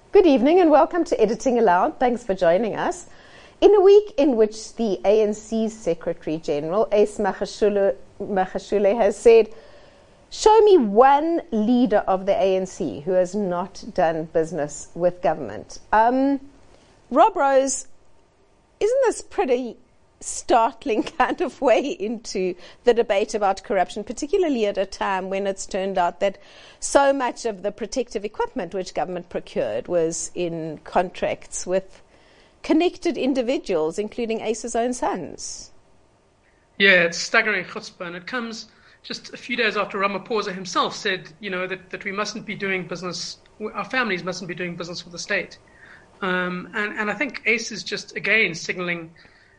Good evening and welcome to Editing Aloud. Thanks for joining us. In a week in which the ANC Secretary-General, Ace Magashule, has said, show me one leader of the ANC who has not done business with government. Rob Rose, isn't this pretty startling kind of way into the debate about corruption, particularly at a time when it's turned out that so much of the protective equipment which government procured was in contracts with connected individuals, including Ace's own sons? Yeah, it's staggering chutzpah, and it comes just a few days after Ramaphosa himself said, that we mustn't be doing business, our families mustn't be doing business with the state. And I think Ace is just, again, signaling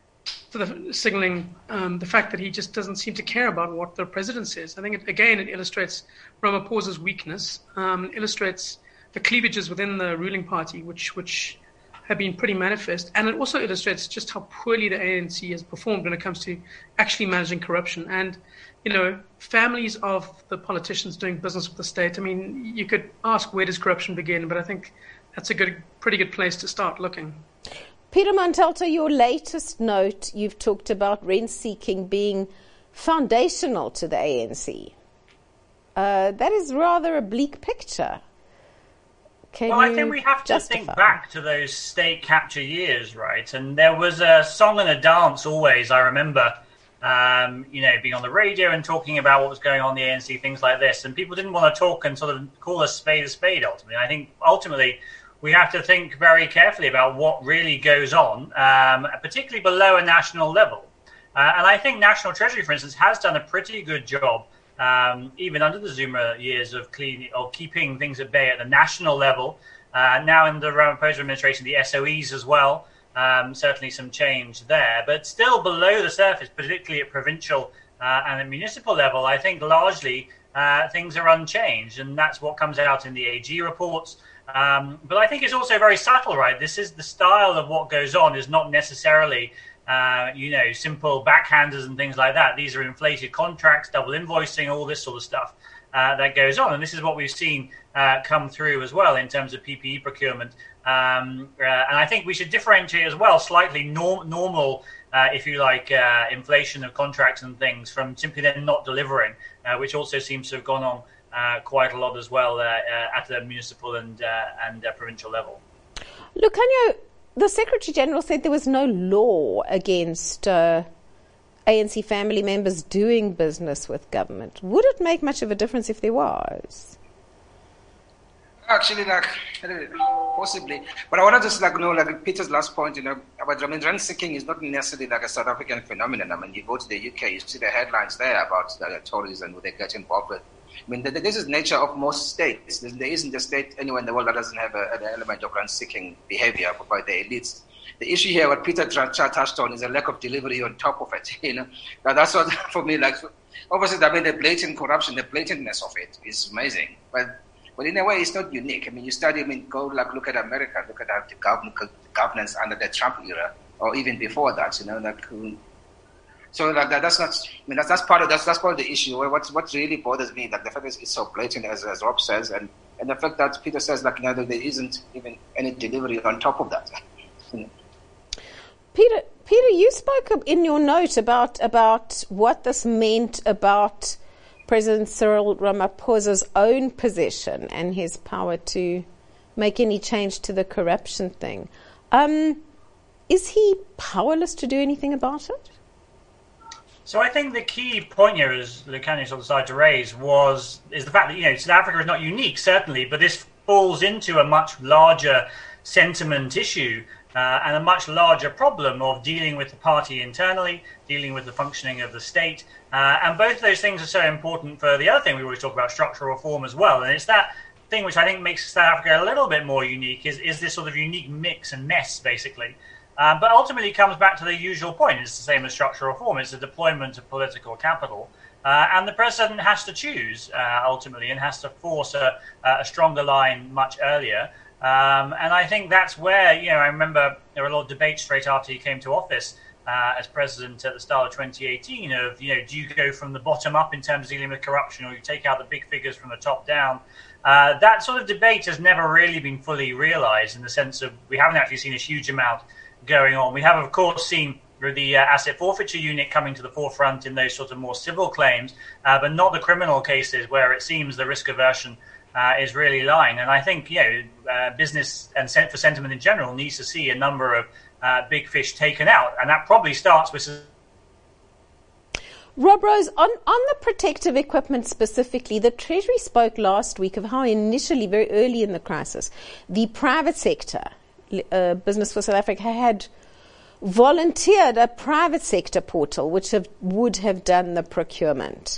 the fact that he just doesn't seem to care about what the president says. I think, it illustrates Ramaphosa's weakness, illustrates the cleavages within the ruling party, which have been pretty manifest, and it also illustrates just how poorly the ANC has performed when it comes to actually managing corruption. And, families of the politicians doing business with the state, I mean, you could ask, where does corruption begin? But I think that's a pretty good place to start looking. Peter Montalto, your latest note, you've talked about rent-seeking being foundational to the ANC. That is rather a bleak picture. I think we have to think back to those state capture years, right? And there was a song and a dance always, I remember, being on the radio and talking about what was going on in the ANC, things like this. And people didn't want to talk and sort of call a spade, ultimately. I think, ultimately, we have to think very carefully about what really goes on, particularly below a national level. And I think National Treasury, for instance, has done a pretty good job, even under the Zuma years, of keeping things at bay at the national level. Now in the Ramaphosa administration, the SOEs as well, certainly some change there. But still below the surface, particularly at provincial and at municipal level, I think largely things are unchanged. And that's what comes out in the AG reports. But I think it's also very subtle, right? This is the style of what goes on is not necessarily, simple backhanders and things like that. These are inflated contracts, double invoicing, all this sort of stuff that goes on. And this is what we've seen come through as well in terms of PPE procurement. And I think we should differentiate as well slightly normal, inflation of contracts and things from simply then not delivering, which also seems to have gone on quite a lot as well at the municipal and provincial level. Look, the Secretary-General said there was no law against ANC family members doing business with government. Would it make much of a difference if there was? Actually, possibly. But I want to just know, Peter's last point, about rent-seeking is not necessarily like a South African phenomenon. I mean, you go to the UK, you see the headlines there about the Tories and who they get involved with. I mean, this is nature of most states. There isn't a state anywhere in the world that doesn't have an element of rent-seeking behavior by the elites. The issue here, what Peter touched on, is a lack of delivery on top of it. Now, that's what, for me, obviously, the blatant corruption, the blatantness of it is amazing. But in a way, it's not unique. I mean, go look at America, look at the governance under the Trump era, or even before that. So that's not. I mean, that's part of the issue. What really bothers me, the fact that it's so blatant, as Rob says, and the fact that Peter says, there isn't even any delivery on top of that. Peter, you spoke in your note about what this meant about President Cyril Ramaphosa's own position and his power to make any change to the corruption thing. Is he powerless to do anything about it? So I think the key point here, as Lukhanyo sort of decided to raise, is the fact that South Africa is not unique, certainly, but this falls into a much larger sentiment issue and a much larger problem of dealing with the party internally, dealing with the functioning of the state. And both of those things are so important for the other thing we always talk about, structural reform as well. And it's that thing which I think makes South Africa a little bit more unique, is this sort of unique mix and mess, basically. But ultimately it comes back to the usual point. It's the same as structural reform. It's the deployment of political capital. And the president has to choose, ultimately, and has to force a stronger line much earlier. And I think that's where, I remember there were a lot of debates straight after he came to office as president at the start of 2018 of, do you go from the bottom up in terms of dealing with corruption, or you take out the big figures from the top down? That sort of debate has never really been fully realized, in the sense of we haven't actually seen a huge amount going on. We have, of course, seen the asset forfeiture unit coming to the forefront in those sort of more civil claims, but not the criminal cases where it seems the risk aversion is really lying. And I think, business and for sentiment in general needs to see a number of big fish taken out. And that probably starts with... Rob Rose, on the protective equipment specifically, the Treasury spoke last week of how initially, very early in the crisis, the private sector, Business for South Africa, had volunteered a private sector portal which would have done the procurement.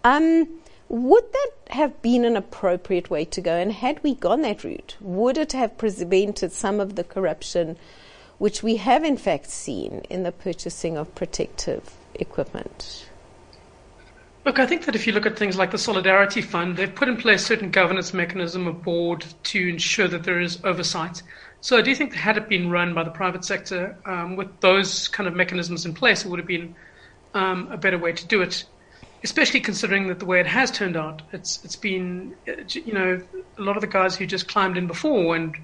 Would that have been an appropriate way to go? And had we gone that route, would it have prevented some of the corruption which we have in fact seen in the purchasing of protective equipment? Look, I think that if you look at things like the Solidarity Fund, they've put in place certain governance mechanism, a board, to ensure that there is oversight. So I do think that had it been run by the private sector with those kind of mechanisms in place, it would have been a better way to do it, especially considering that the way it has turned out, it's been, a lot of the guys who just climbed in before and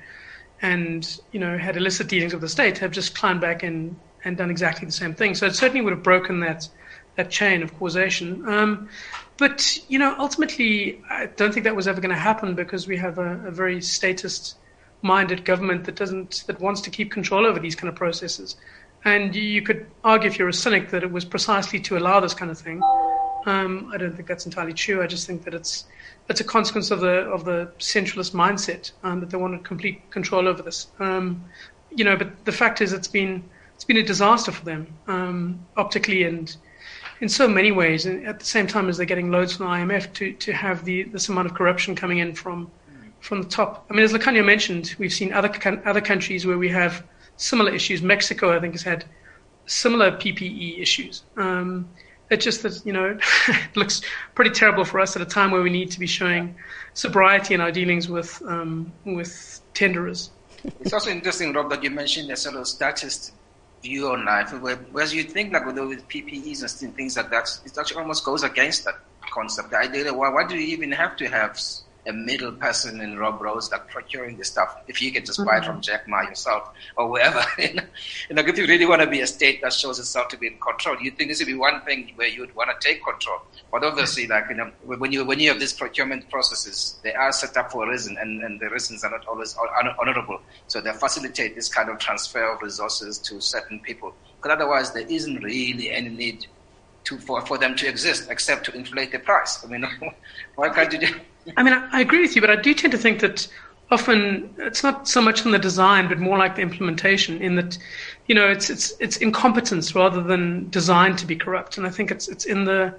had illicit dealings with the state have just climbed back in and done exactly the same thing. So it certainly would have broken that chain of causation. But ultimately, I don't think that was ever going to happen, because we have a very statist-minded government that wants to keep control over these kind of processes. And you could argue, if you're a cynic, that it was precisely to allow this kind of thing. I don't think that's entirely true. I just think that it's a consequence of the centralist mindset, that they wanted complete control over this. But the fact is, it's been a disaster for them, optically and in so many ways. And at the same time as they're getting loads from the IMF to have this amount of corruption coming in from the top. I mean, as Lukhanyo mentioned, we've seen other countries where we have similar issues. Mexico, I think, has had similar PPE issues. It's just that, it looks pretty terrible for us at a time where we need to be showing sobriety in our dealings with tenderers. It's also interesting, Rob, that you mentioned a sort of statist view on life, whereas you think like with PPEs and things like that, it actually almost goes against that concept. The idea that why do you even have to have a middle person in Rob Rose like procuring the stuff if you can just buy it from Jack Ma yourself or wherever? If you really want to be a state that shows itself to be in control, you think this would be one thing where you would want to take control. But obviously, when you have these procurement processes, they are set up for a reason, and the reasons are not always honorable. So they facilitate this kind of transfer of resources to certain people. Because otherwise, there isn't really any need for them to exist except to inflate the price. I mean, why can't you do? I mean, I agree with you, but I do tend to think that often it's not so much in the design, but more like the implementation, in that, it's incompetence rather than designed to be corrupt. And I think it's in the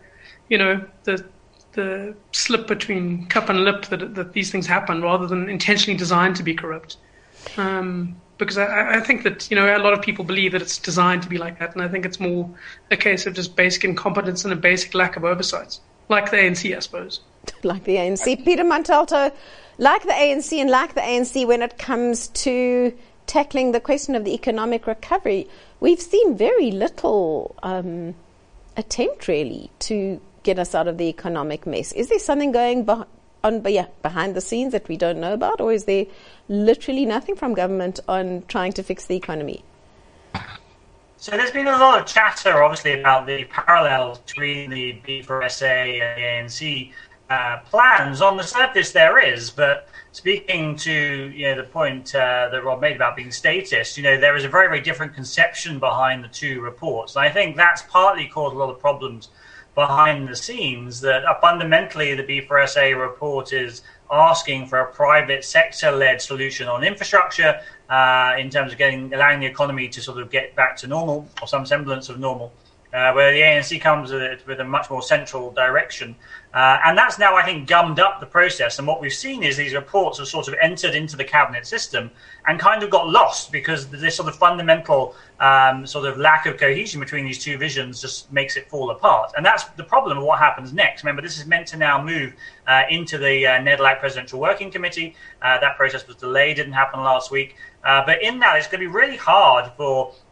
slip between cup and lip that these things happen, rather than intentionally designed to be corrupt. Because I think that, a lot of people believe that it's designed to be like that. And I think it's more a case of just basic incompetence and a basic lack of oversight, like the ANC, I suppose. Like the ANC. Peter Montalto, like the ANC when it comes to tackling the question of the economic recovery, we've seen very little attempt really to get us out of the economic mess. Is there something going on behind the scenes that we don't know about, or is there literally nothing from government on trying to fix the economy? So there's been a lot of chatter, obviously, about the parallels between the B4SA and the ANC plans. On the surface, there is, but speaking to the point that Rob made about being statist, there is a very, very different conception behind the two reports. And I think that's partly caused a lot of problems behind the scenes, that fundamentally the B4SA report is asking for a private sector-led solution on infrastructure in terms of allowing the economy to sort of get back to normal, or some semblance of normal, where the ANC comes with a much more central direction. And that's now, I think, gummed up the process. And what we've seen is these reports have sort of entered into the cabinet system and kind of got lost, because this sort of fundamental sort of lack of cohesion between these two visions just makes it fall apart. And that's the problem of what happens next. Remember, this is meant to now move into the NEDLAC Presidential Working Committee. That process was delayed, didn't happen last week. But in that, it's going to be really hard for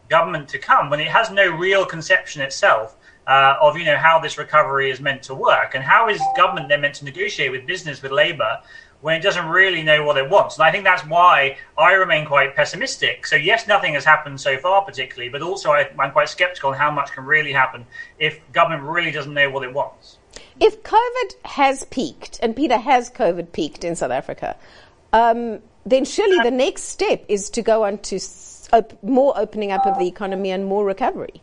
government to come when it has no real conception itself of how this recovery is meant to work, and how is government then meant to negotiate with business, with labour, when it doesn't really know what it wants. And I think that's why I remain quite pessimistic. So yes, nothing has happened so far particularly, but also I'm quite sceptical on how much can really happen if government really doesn't know what it wants. If COVID has peaked, and Peter, has COVID peaked in South Africa, then surely the next step is to go on to more opening up of the economy and more recovery.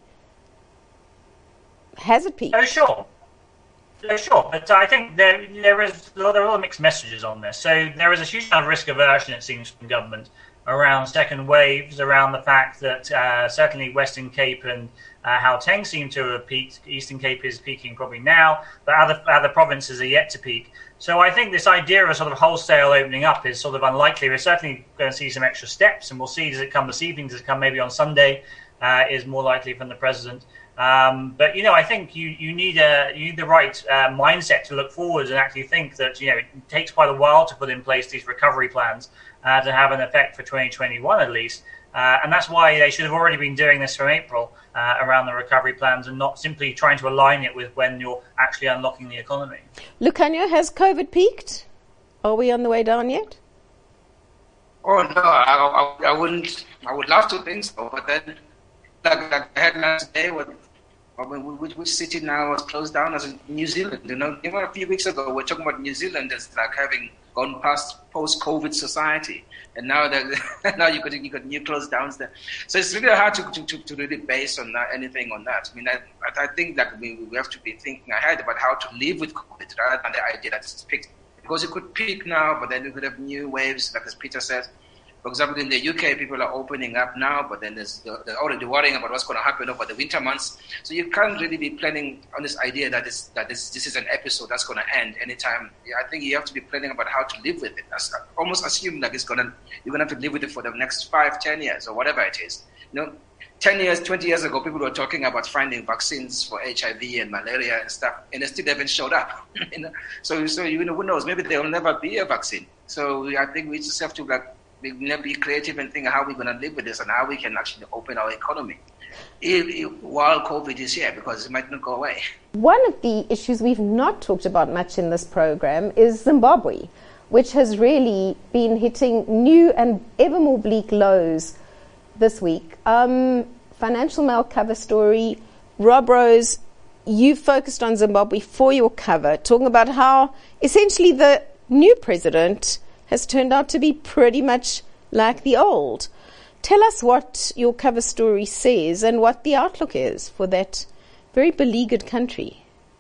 Has it peaked? Oh, sure. Sure, but I think there are a lot of mixed messages on this. So there is a huge amount of risk aversion, it seems, from government around second waves, around the fact that certainly Western Cape and Gauteng seem to have peaked. Eastern Cape is peaking probably now, but other provinces are yet to peak. So I think this idea of a sort of wholesale opening up is sort of unlikely. We're certainly going to see some extra steps, and we'll see, does it come this evening, does it come maybe on Sunday, is more likely from the president. But I think you need the right mindset to look forward and actually think that it takes quite a while to put in place these recovery plans to have an effect for 2021 at least, and that's why they should have already been doing this from April around the recovery plans, and not simply trying to align it with when you're actually unlocking the economy. Lucanio, has COVID peaked? Are we on the way down yet? Oh no, I wouldn't. I would love to think so, but then like the headlines today which city now was closed down as New Zealand. Even a few weeks ago, we're talking about New Zealand as like having gone past post-COVID society, and now now you got new closed downs there. So it's really hard to really base on anything on that. I mean, I think that we have to be thinking ahead about how to live with COVID rather than the idea that it's peaked, because it could peak now, but then we could have new waves, like as Peter said. For example, in the UK, people are opening up now, but then they're already worrying about what's going to happen over the winter months. So you can't really be planning on this idea that this is an episode that's going to end anytime. I think you have to be planning about how to live with it. Almost assume that you're going to have to live with it for the next 5-10 years or whatever it is. 10 years, 20 years ago, people were talking about finding vaccines for HIV and malaria and stuff, and they still haven't showed up. So who knows? Maybe there will never be a vaccine. So I think we just have to be creative and think how we're going to live with this and how we can actually open our economy while COVID is here, because it might not go away. One of the issues we've not talked about much in this program is Zimbabwe, which has really been hitting new and ever more bleak lows this week. Financial Mail cover story. Rob Rose, you focused on Zimbabwe for your cover, talking about how essentially the new president has turned out to be pretty much like the old. Tell us what your cover story says and what the outlook is for that very beleaguered country.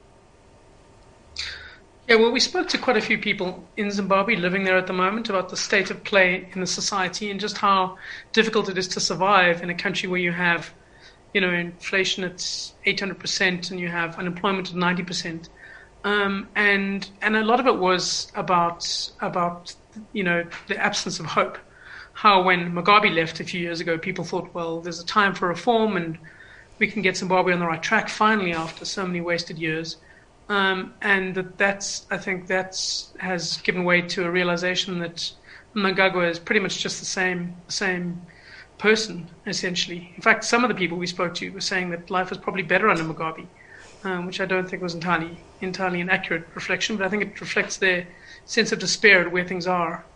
Yeah, well, we spoke to quite a few people in Zimbabwe living there at the moment about the state of play in the society and just how difficult it is to survive in a country where you have, inflation at 800% and you have unemployment at 90%. And a lot of it was about the absence of hope. How when Mugabe left a few years ago, people thought, well, there's a time for reform and we can get Zimbabwe on the right track finally after so many wasted years. And I think that has given way to a realization that Mnangagwa is pretty much just the same person, essentially. In fact, some of the people we spoke to were saying that life was probably better under Mugabe, which I don't think was entirely an accurate reflection, but I think it reflects their sense of despair at where things are.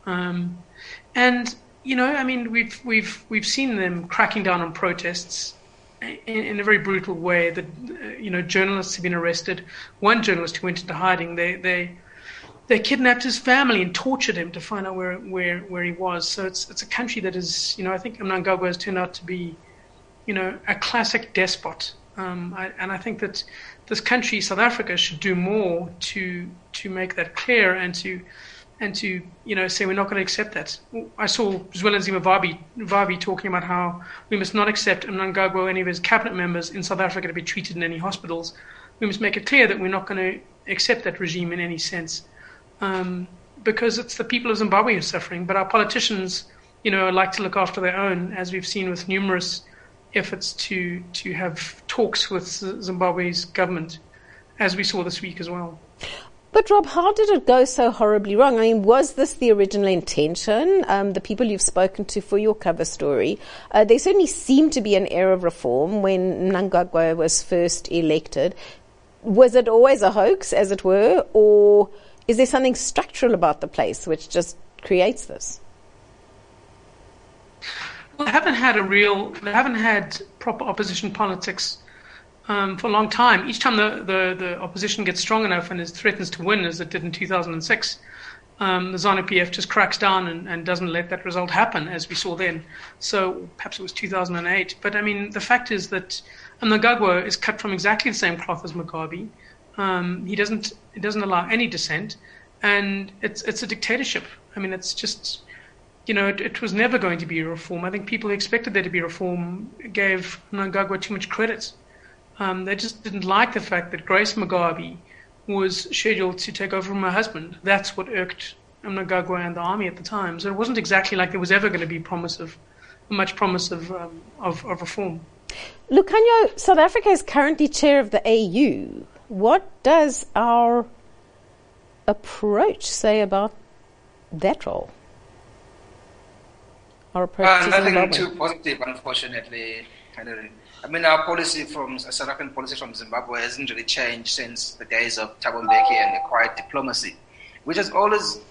We've seen them cracking down on protests in a very brutal way. That journalists have been arrested. One journalist who went into hiding, they kidnapped his family and tortured him to find out where he was. So it's a country that is, I think Mnangagwa has turned out to be, a classic despot. And I think that this country, South Africa, should do more to make that clear and to say we're not going to accept that. I saw Zwelinzima Vavi talking about how we must not accept Mnangagwa or any of his cabinet members in South Africa to be treated in any hospitals. We must make it clear that we're not going to accept that regime in any sense, because it's the people of Zimbabwe who are suffering. But our politicians, like to look after their own, as we've seen with numerous efforts to have talks with Zimbabwe's government, as we saw this week as well. But Rob, how did it go so horribly wrong? I mean, was this the original intention? The people you've spoken to for your cover story, there certainly seemed to be an air of reform when Mnangagwa was first elected. Was it always a hoax, as it were, or is there something structural about the place which just creates this? Well, they haven't had proper opposition politics for a long time. Each time the opposition gets strong enough and threatens to win, as it did in 2006, the ZANU-PF just cracks down and doesn't let that result happen, as we saw then. So perhaps it was 2008. But I mean, the fact is that Mnangagwa is cut from exactly the same cloth as Mugabe. He doesn't allow any dissent, and it's a dictatorship. I mean, it's just, it was never going to be a reform. I think people who expected there to be reform gave Mnangagwa too much credit. They just didn't like the fact that Grace Mugabe was scheduled to take over from her husband. That's what irked Mnangagwa and the army at the time. So it wasn't exactly like there was ever going to be much promise of reform. Lukhanyo, South Africa is currently chair of the AU. What does our approach say about that role? Our approach to Zimbabwe? Nothing too positive, unfortunately. I mean, our policy South African policy from Zimbabwe hasn't really changed since the days of Thabo Mbeki and the quiet diplomacy, which has always,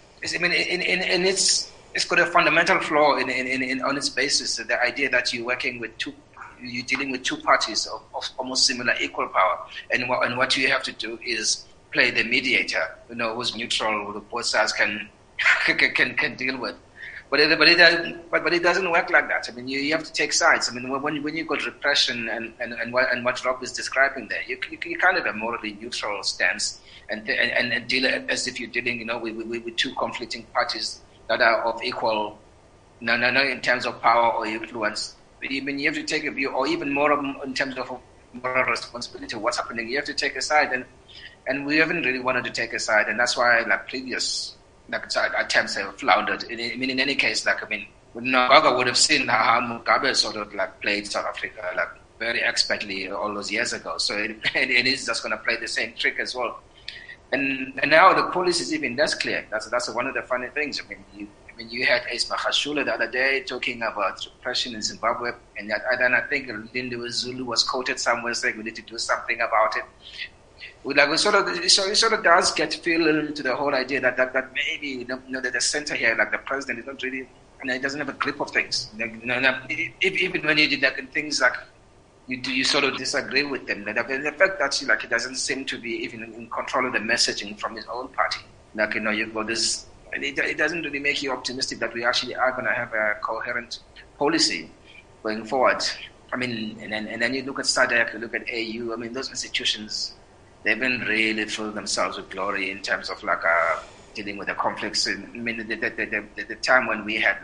it's got a fundamental flaw on its basis. The idea that you're dealing with two parties of almost similar equal power, and what you have to do is play the mediator, who's neutral, who both sides can deal with. But it doesn't work like that. I mean, you have to take sides. I mean, when you've got repression and what Rob is describing there, you can't have a morally neutral stance and deal as if you're dealing, with two conflicting parties that are of equal, no, in terms of power or influence. I mean, you have to take a view, or even more in terms of moral responsibility of what's happening. You have to take a side, and we haven't really wanted to take a side, and that's why previous attempts have floundered. In any case, Mnangagwa would have seen how Mugabe sort of played South Africa very expertly all those years ago. So it is just going to play the same trick as well. And now the policy is even less clear. That's one of the funny things. I mean, you had Ace Magashule the other day talking about repression in Zimbabwe, and then I think Lindiwe Zulu was quoted somewhere saying we need to do something about it. It sort of does feel into the whole idea that maybe that the center here, the president, is not really, he doesn't have a grip of things. Even when you did things you sort of disagree with them. The fact that he doesn't seem to be even in control of the messaging from his own party. You've got this. It doesn't really make you optimistic that we actually are going to have a coherent policy going forward. I mean, and then you look at SADC, you look at AU. I mean, those institutions, they haven't really filled themselves with glory in terms of dealing with the conflicts. I mean, the time when we had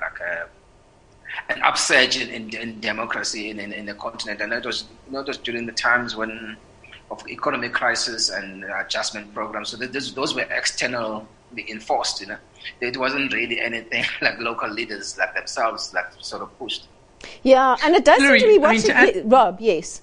an upsurge in democracy in the continent, and that was not just during the times of economic crisis and adjustment programs. So those were externally enforced. It wasn't really anything local leaders themselves that sort of pushed. Yeah, and it does seem to be watching. Rob, yes.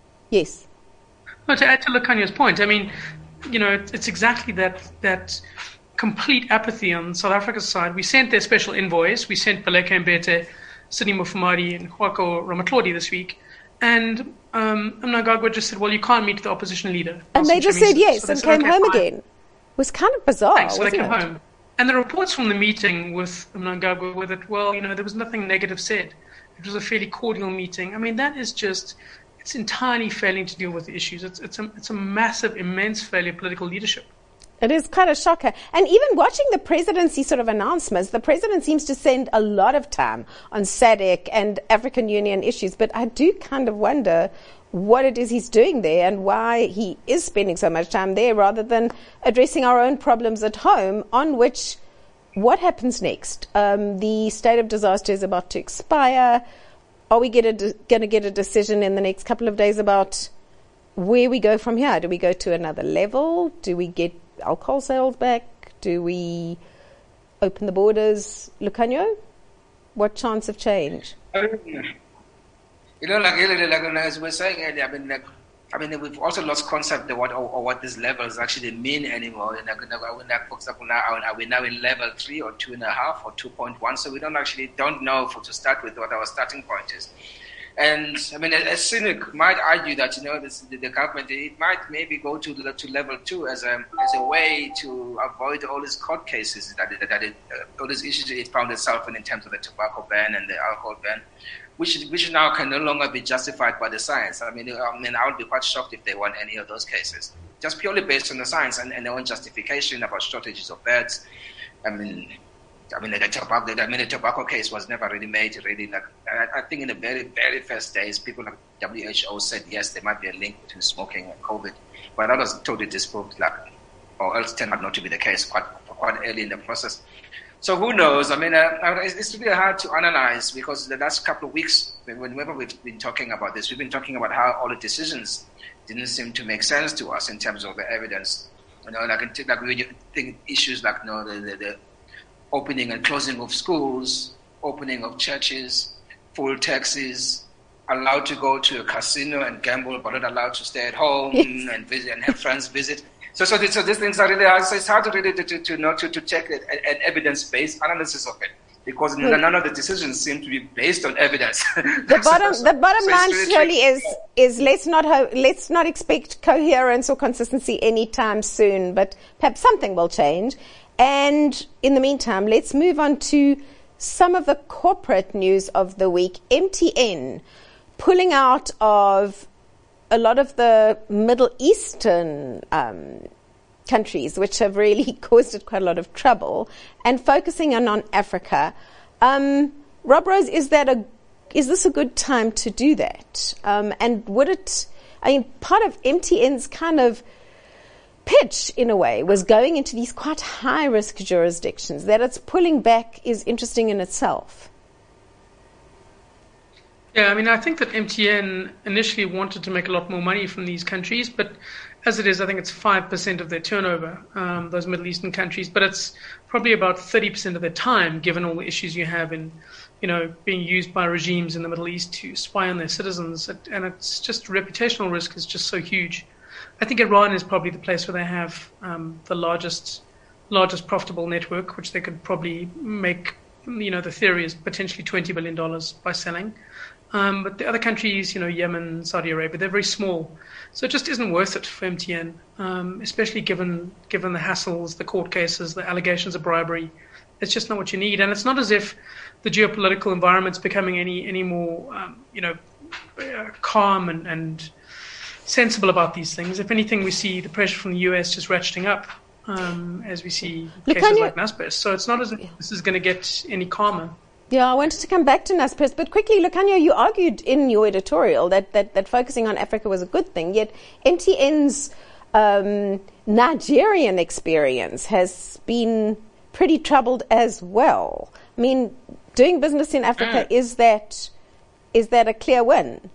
No, to add to Lukhanyo's point, I mean, it's exactly that complete apathy on South Africa's side. We sent their special envoys. We sent Baleka Mbete, Sidney Mufamadi, and Khwako Ramatlhodi this week. And Mnangagwa just said, well, you can't meet the opposition leader. And they just said yes and came home again. It was kind of bizarre, wasn't it? So they came home. And the reports from the meeting with Mnangagwa were that, there was nothing negative said. It was a fairly cordial meeting. I mean, that is just, it's entirely failing to deal with the issues. It's a massive, immense failure of political leadership. It is quite a shocker. And even watching the presidency sort of announcements, the president seems to spend a lot of time on SADC and African Union issues. But I do kind of wonder what it is he's doing there and why he is spending so much time there rather than addressing our own problems at home, on which, what happens next? The state of disaster is about to expire. Are we going to get a decision in the next couple of days about where we go from here? Do we go to another level? Do we get alcohol sales back? Do we open the borders? Lukhanyo, what chance of change? As we were saying earlier, I mean, we've also lost concept of what these levels actually mean anymore. And for example, now are we now in level 3 or 2.5 or 2.1? So we don't know to start with what our starting point is. And I mean, a cynic might argue that the government, it might maybe go to level 2 as a way to avoid all these court cases all these issues it found itself in terms of the tobacco ban and the alcohol ban, which now can no longer be justified by the science. I mean, I would be quite shocked if they won any of those cases, just purely based on the science and their own justification about shortages of beds. The tobacco case was never really made. I think in the very, very first days, people like WHO said yes, there might be a link between smoking and COVID, but that was totally disproved, or else turned out not to be the case quite early in the process. So who knows? I mean, it's really hard to analyze because the last couple of weeks, whenever we've been talking about this, we've been talking about how all the decisions didn't seem to make sense to us in terms of the evidence. We think issues like the opening and closing of schools, opening of churches, full taxis, allowed to go to a casino and gamble, but not allowed to stay at home and visit and have friends visit. So these things are really hard. So it's hard to really to check an evidence-based analysis of it because none of the decisions seem to be based on evidence. The bottom line surely is let's not expect coherence or consistency anytime soon, but perhaps something will change. And in the meantime, let's move on to some of the corporate news of the week. MTN pulling out of a lot of the Middle Eastern countries, which have really caused it quite a lot of trouble, and focusing on Africa. Rob Rose, is this a good time to do that? And part of MTN's kind of pitch, in a way, was going into these quite high-risk jurisdictions. That it's pulling back is interesting in itself. Yeah, I mean, I think that MTN initially wanted to make a lot more money from these countries, but as it is, I think it's 5% of their turnover, those Middle Eastern countries, but it's probably about 30% of their time, given all the issues you have in, being used by regimes in the Middle East to spy on their citizens. And it's just reputational risk is just so huge. I think Iran is probably the place where they have the largest profitable network, which they could probably make, the theory is potentially $20 billion by selling. But the other countries, Yemen, Saudi Arabia, they're very small. So it just isn't worth it for MTN, especially given the hassles, the court cases, the allegations of bribery. It's just not what you need. And it's not as if the geopolitical environment's becoming any more, calm and sensible about these things. If anything, we see the pressure from the US just ratcheting up as we see cases like Naspers. So it's not as if this is going to get any calmer. Yeah, I wanted to come back to Naspers, but quickly, Lukhanyo, you argued in your editorial that focusing on Africa was a good thing, yet MTN's Nigerian experience has been pretty troubled as well. I mean, doing business in Africa, is that a clear win?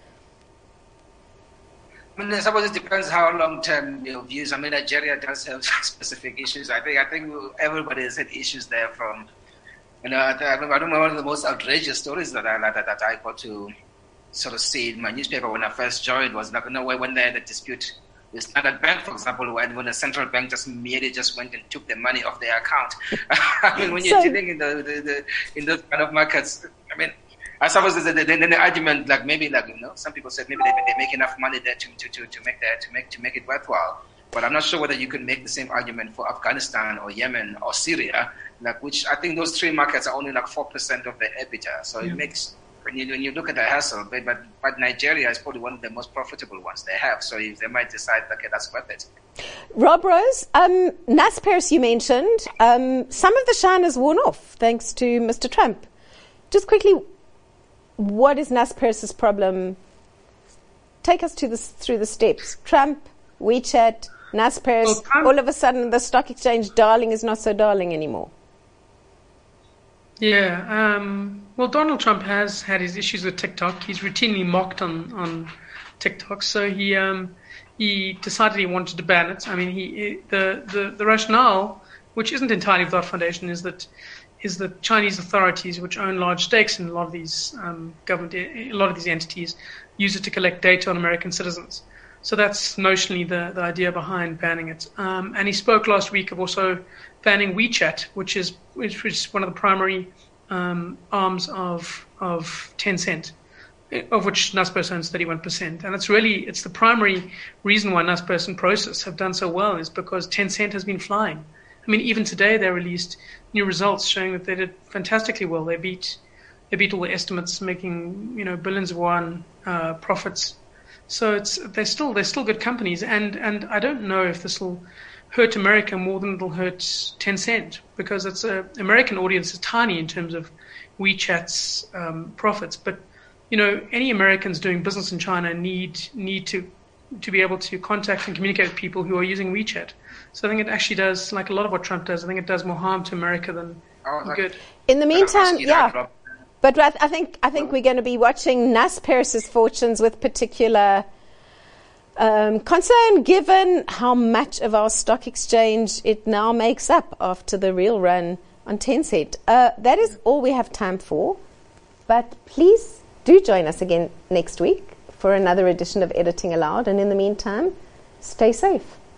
I mean, I suppose it depends how long-term your views. I mean, Nigeria does have specific issues. I think everybody has had issues there from. I remember one of the most outrageous stories that I got to sort of see in my newspaper when I first joined was when they had a dispute with Standard Bank, for example, when the central bank merely went and took the money off their account. I mean, when you're dealing in those kind of markets, I mean, I suppose the argument, some people said maybe they make enough money there to make it worthwhile. But I'm not sure whether you could make the same argument for Afghanistan or Yemen or Syria, which I think those three markets are only 4% of the EBITDA. So it makes, when you look at the hassle, but Nigeria is probably one of the most profitable ones they have. So they might decide, okay, that's worth it. Rob Rose, Naspers you mentioned, some of the shine has worn off thanks to Mr. Trump. Just quickly, what is Naspers' problem? Take us through the steps. Trump, WeChat, Naspers, all of a sudden the stock exchange darling is not so darling anymore. Yeah, well, Donald Trump has had his issues with TikTok. He's routinely mocked on TikTok, so he decided he wanted to ban it. I mean, the rationale, which isn't entirely without foundation, is that Chinese authorities, which own large stakes in a lot of these entities, use it to collect data on American citizens. So that's notionally the idea behind banning it. And he spoke last week of also banning WeChat, which is one of the primary arms of Tencent, of which Naspers owns 31%. And it's the primary reason why Naspers and Prosus have done so well is because Tencent has been flying. I mean, even today they released new results showing that they did fantastically well. They beat all the estimates, making billions of yuan profits. So they're still good companies, and I don't know if this will hurt America more than it'll hurt Tencent, because American audience is tiny in terms of WeChat's profits. But any Americans doing business in China need to be able to contact and communicate with people who are using WeChat. So I think it actually does, like a lot of what Trump does, I think it does more harm to America than good. In the meantime, yeah. But I think we're going to be watching Naspers' fortunes with particular concern, given how much of our stock exchange it now makes up after the real run on Tencent. That is all we have time for. But please do join us again next week for another edition of Editing Aloud. And in the meantime, stay safe.